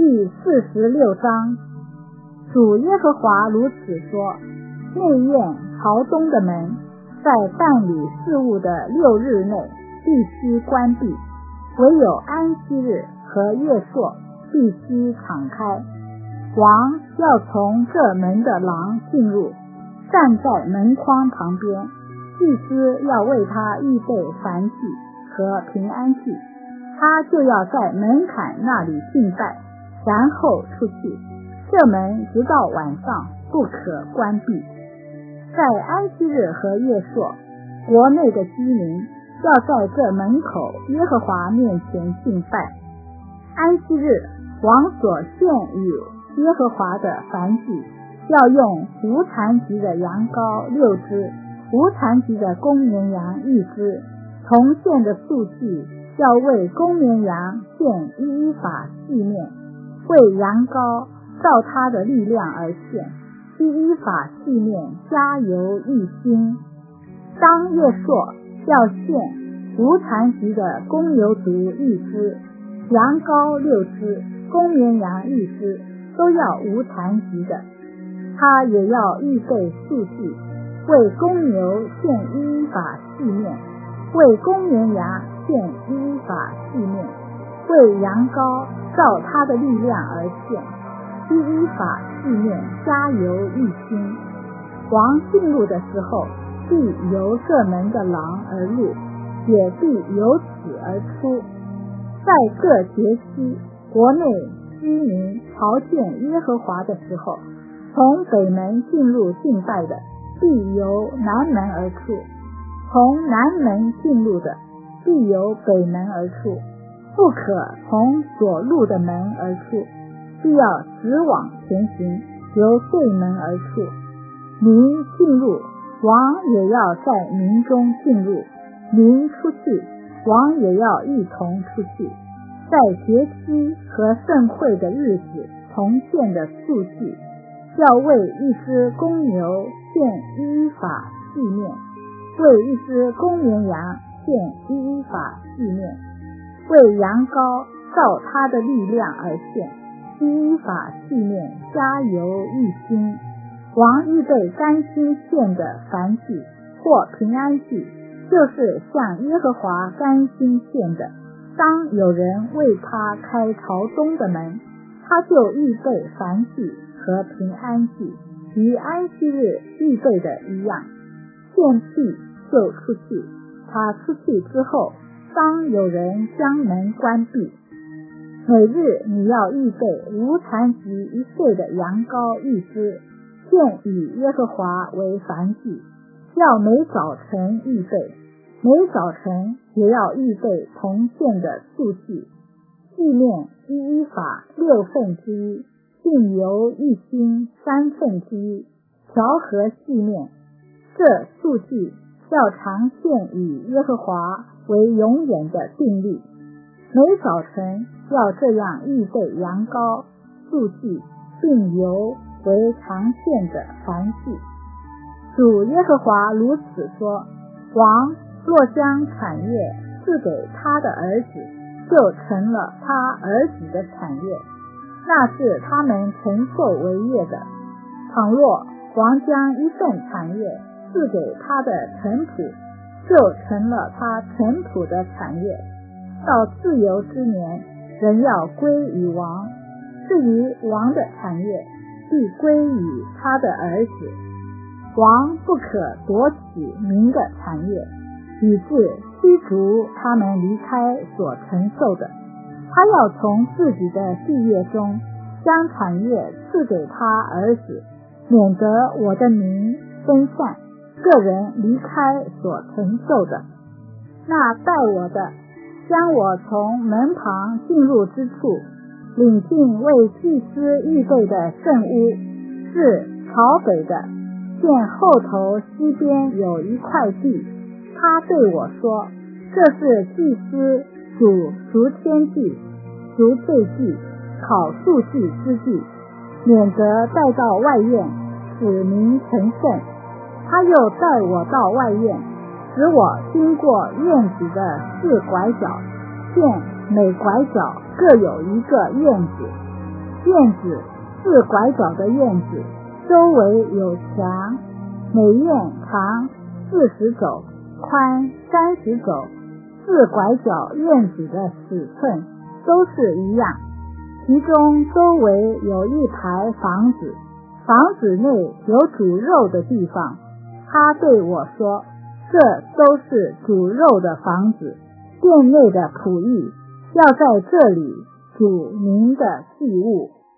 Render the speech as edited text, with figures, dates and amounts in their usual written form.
第46章，主耶和华如此说：内院朝东的门，在办理事务的6日内必须关闭，唯有安息日和月朔必须敞开。王要从这门的廊进入，站在门框旁边，祭司要为他预备燔祭和平安祭，他就要在门槛那里敬拜，然后出去。这门直到晚上不可关闭。在安息日和月朔，国内的居民要在这门口耶和华面前敬拜。安息日，王所献与耶和华的燔祭，要用无残疾的羊羔6只，无残疾的公绵羊1只。从献的素祭要为公绵羊献1法细面，为羊羔照他的力量而献1法细面加油1斤。当月朔要献无残疾的公牛犊1只，羊羔6只，公绵羊1只，都要无残疾的。他也要预备素祭，为公牛献1法细面，为公绵羊献1法细面，为羊羔照他的力量而献1法细面加油1斤。王进入的时候，必由这门的廊而入，也必由此而出。在各节期，国内居民朝见耶和华的时候，从北门进入敬拜的，必由南门而出；从南门进入的，必由北门而出，不可从所入的门而出，必要直往前行，由对门而出。民进入，王也要在民中进入；民出去，王也要一同出去。在节期和盛会的日子同献的素祭，要为1只公牛献1法细面，为1只公绵羊献1法细面，为羊羔照他的力量而献1法细面加油1斤。王预备甘心献的燔祭或平安祭，就是向耶和华甘心献的，当有人为他开朝东的门，他就预备燔祭和平安祭，与安息日预备的一样。献毕就出去，他出去之后，当有人将门关闭。每日你要预备无残疾1岁的羊羔1只，献与耶和华为燔祭，要每早晨预备，每早晨也要预备同献的素祭，细面1法1/6，并油1斤1/3，调和细面。这素祭要常献与耶和华为永远的定例。每早晨要这样预备羊羔、素祭，并油为常献的燔祭。主耶和华如此说：王若将产业赐给他的儿子，就成了他儿子的产业，那是他们承受为业的。倘若王将一份产业赐给他的臣仆，就成了他臣仆的产业，到自由之年，人要归于王。至于王的产业，必归于他的儿子。王不可夺取民的产业，以致驱逐他们离开所承受的。他要从自己的地业中将产业赐给他儿子，免得我的民分散，个人离开所承受的。那待我的，将我从门旁进入之处领进为祭司预备的圣屋，是朝北的，见后头西边有一块地。他对我说：这是祭司属赎愆祭、赎罪祭、烤素祭之地，免得带到外院，使民成圣。他又带我到外院，使我经过院子的4拐角，见每拐角各有一个院子， 院子4拐角的院子，周围有墙，每院长40肘，宽30肘，4拐角院子的尺寸都是一样。其中周围有一排房子，房子内有煮肉的地方。他对我说，这都是煮肉的房子，店内的仆役要在这里煮您的祭物。